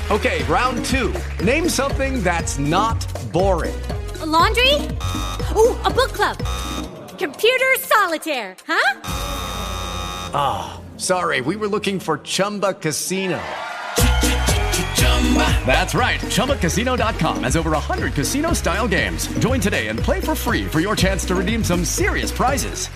Okay, round two. Name something that's not boring. A laundry? Ooh, a book club. Computer solitaire, huh? Ah, oh, sorry, we were looking for Chumba Casino. That's right, ChumbaCasino.com has over 100 casino-style games. Join today and play for free for your chance to redeem some serious prizes.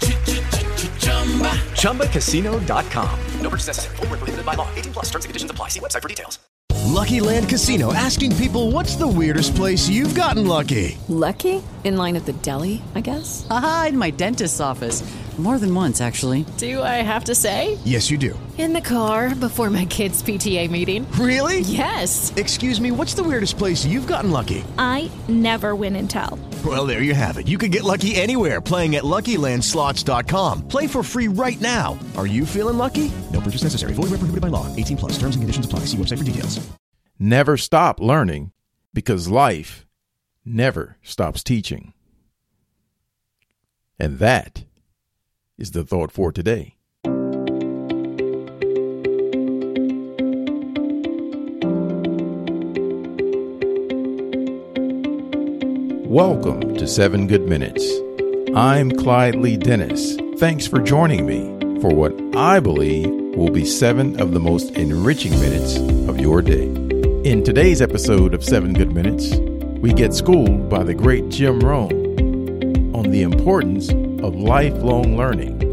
ChumbaCasino.com. No purchase necessary. Void where prohibited by law. 18+ terms and conditions apply. See website for details. Lucky Land Casino, asking people, what's the weirdest place you've gotten lucky? Lucky? In line at the deli, I guess? Aha, in my dentist's office. More than once, actually. Do I have to say? Yes, you do. In the car before my kids' PTA meeting. Really? Yes. Excuse me, what's the weirdest place you've gotten lucky? I never win and tell. Well, there you have it. You can get lucky anywhere, playing at LuckyLandSlots.com. Play for free right now. Are you feeling lucky? No purchase necessary. Void where prohibited by law. 18+. Terms and conditions apply. See website for details. Never stop learning, because life never stops teaching. And that is the thought for today. Welcome to 7 Good Minutes. I'm Clyde Lee Dennis. Thanks for joining me for what I believe will be 7 of the most enriching minutes of your day. In today's episode of 7 Good Minutes, we get schooled by the great Jim Rohn on the importance of lifelong learning.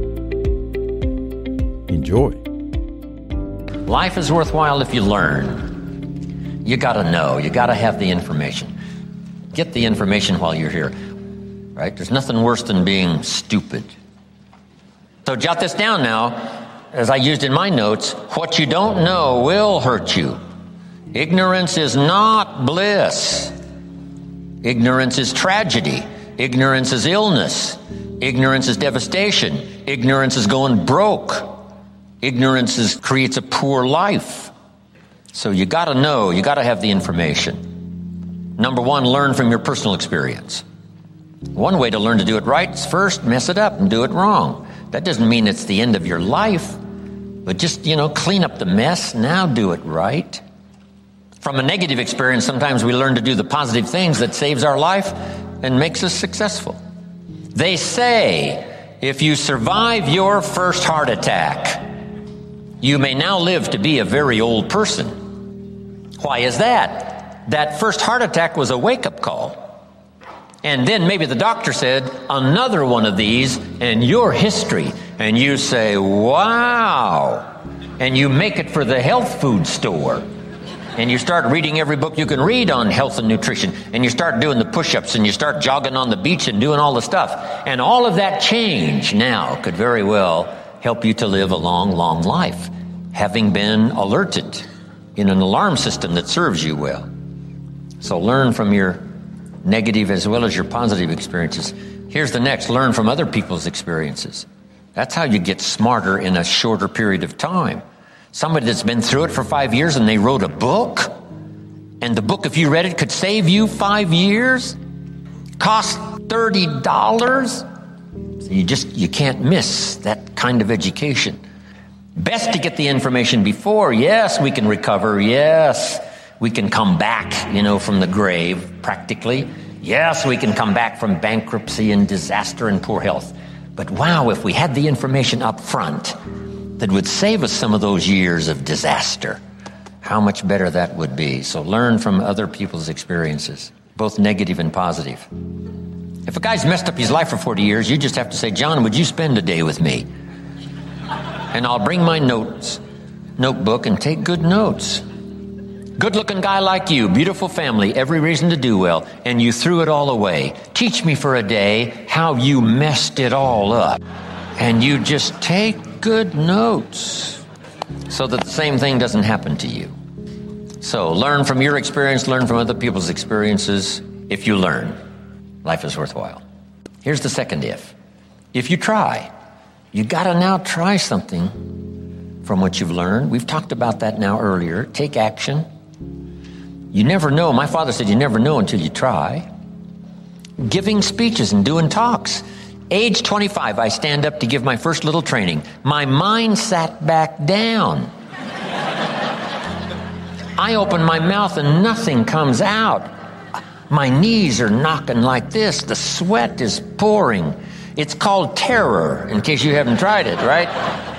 Enjoy. Life is worthwhile if you learn. You got to know. You got to have the information. Get the information while you're here, right? There's nothing worse than being stupid. So jot this down now, as I used in my notes. What you don't know will hurt you. Ignorance is not bliss. Ignorance is tragedy. Ignorance is illness. Ignorance is devastation. Ignorance is going broke. Ignorance creates a poor life. So you got to know, you got to have the information. Number one, learn from your personal experience. One way to learn to do it right is first mess it up and do it wrong. That doesn't mean it's the end of your life, but just, clean up the mess, now do it right. From a negative experience, sometimes we learn to do the positive things that saves our life and makes us successful. They say, if you survive your first heart attack, you may now live to be a very old person. Why is that? That first heart attack was a wake-up call. And then maybe the doctor said, another one of these, and you're history. And you say, wow. And you make it for the health food store. And you start reading every book you can read on health and nutrition. And you start doing the push-ups, and you start jogging on the beach and doing all the stuff. And all of that change now could very well help you to live a long, long life, having been alerted in an alarm system that serves you well. So learn from your negative as well as your positive experiences. Here's the next, learn from other people's experiences. That's how you get smarter in a shorter period of time. Somebody that's been through it for 5 years and they wrote a book, and the book, if you read it, could save you 5 years, cost $30. So you can't miss that kind of education. Best to get the information before. Yes, we can recover. Yes, we can come back, from the grave, practically. Yes, we can come back from bankruptcy and disaster and poor health. But wow, if we had the information up front that would save us some of those years of disaster, how much better that would be. So learn from other people's experiences, both negative and positive. If a guy's messed up his life for 40 years, you just have to say, John, would you spend a day with me? And I'll bring my notebook and take good notes. Good-looking guy like you, beautiful family, every reason to do well, and you threw it all away. Teach me for a day how you messed it all up. And you just take good notes so that the same thing doesn't happen to you. So learn from your experience, learn from other people's experiences. If you learn, life is worthwhile. Here's the second if. If you try, you got to now try something from what you've learned. We've talked about that now earlier. Take action. You never know. My father said you never know until you try. Giving speeches and doing talks. Age 25, I stand up to give my first little training. My mind sat back down. I open my mouth and nothing comes out. My knees are knocking like this. The sweat is pouring. It's called terror, in case you haven't tried it, right?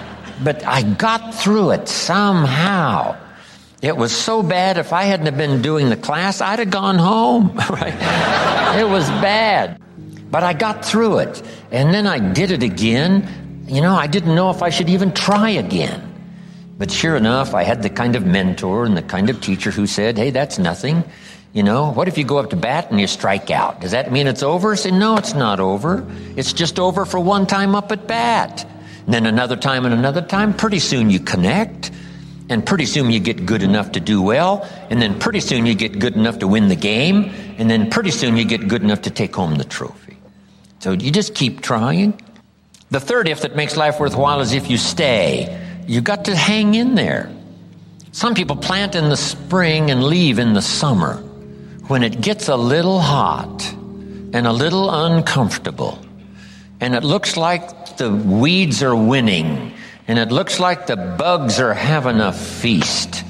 But I got through it somehow. It was so bad, if I hadn't have been doing the class, I'd have gone home, right? It was bad. But I got through it. And then I did it again. You know, I didn't know if I should even try again. But sure enough, I had the kind of mentor and the kind of teacher who said, hey, that's nothing. You know, what if you go up to bat and you strike out? Does that mean it's over? I say, no, it's not over. It's just over for one time up at bat. And then another time and another time. Pretty soon you connect. And pretty soon you get good enough to do well. And then pretty soon you get good enough to win the game. And then pretty soon you get good enough to take home the trophy. So you just keep trying. The third if that makes life worthwhile is if you stay. You got to hang in there. Some people plant in the spring and leave in the summer. When it gets a little hot and a little uncomfortable, and it looks like the weeds are winning, and it looks like the bugs are having a feast,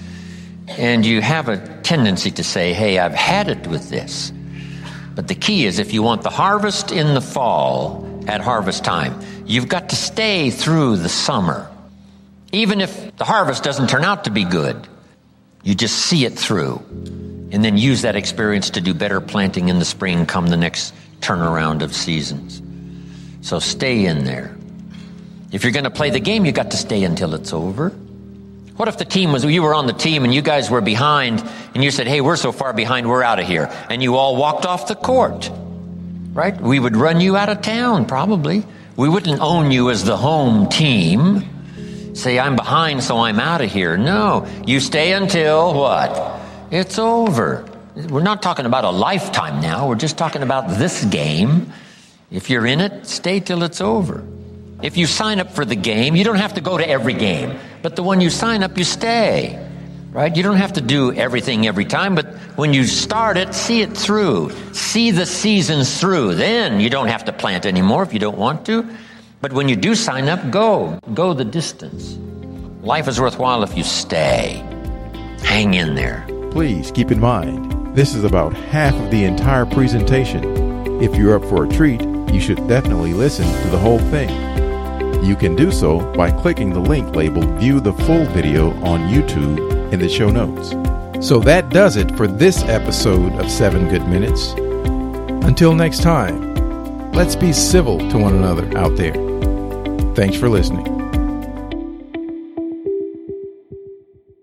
and you have a tendency to say, hey, I've had it with this. But the key is, if you want the harvest in the fall at harvest time, you've got to stay through the summer. Even if the harvest doesn't turn out to be good, you just see it through and then use that experience to do better planting in the spring come the next turnaround of seasons. So stay in there. If you're going to play the game, you got to stay until it's over. What if you were on the team and you guys were behind and you said, hey, we're so far behind, we're out of here. And you all walked off the court, right? We would run you out of town, probably. We wouldn't own you as the home team. Say, I'm behind, so I'm out of here. No, you stay until what? It's over. We're not talking about a lifetime now. We're just talking about this game. If you're in it, stay till it's over. If you sign up for the game, you don't have to go to every game. But the one you sign up, you stay. Right? You don't have to do everything every time, but when you start it, see it through. See the seasons through. Then you don't have to plant anymore if you don't want to. But when you do sign up, go the distance. Life is worthwhile if you stay. Hang in there. Please keep in mind, this is about half of the entire presentation. If you're up for a treat, you should definitely listen to the whole thing. You can do so by clicking the link labeled View the Full Video on YouTube in the show notes. So that does it for this episode of 7 Good Minutes. Until next time, let's be civil to one another out there. Thanks for listening.